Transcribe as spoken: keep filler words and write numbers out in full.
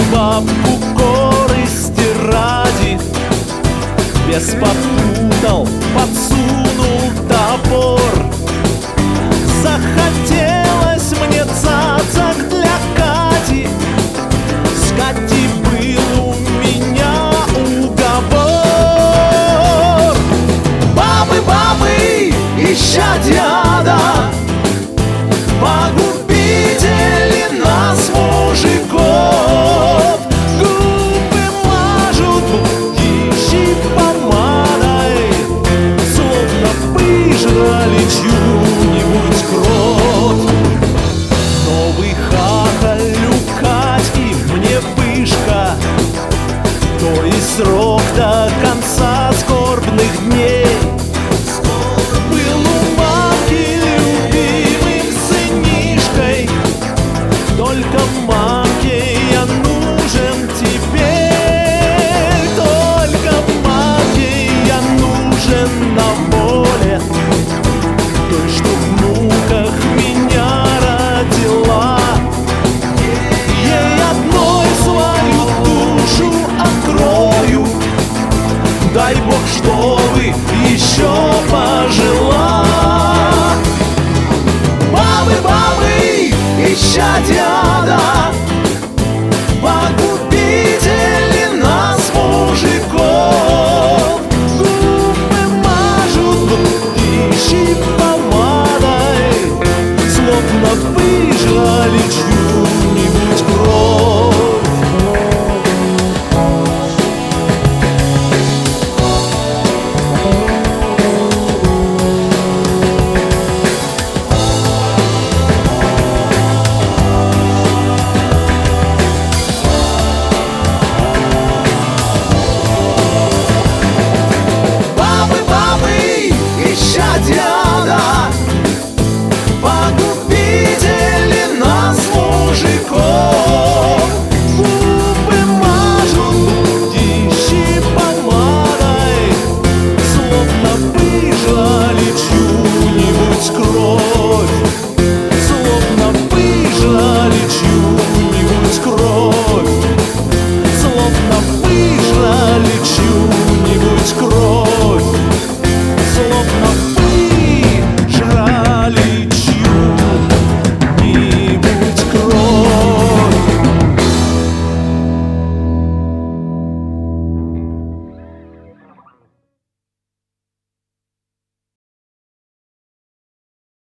бабку корысти ради без попутал, подсунул топор. Захотелось мне цацок для Кати, с Катей был у меня уговор. Бабы, бабы, исчадья, да, погубители нас, мужиков. Губы мажут птичьей помадой, словно выжрали чью-нибудь кровь. Новый хахаль у Катьки мне пышка, то есть срок до конца скорбных дней. Был у мамки любимым сынишкой, только мамке я нужен теперь, только мамке я нужен на воле, той, что в муках меня родила. Ей одной свою душу открою, дай Бог, чтобы еще пожила. Бабы, бабы, исчадья, да,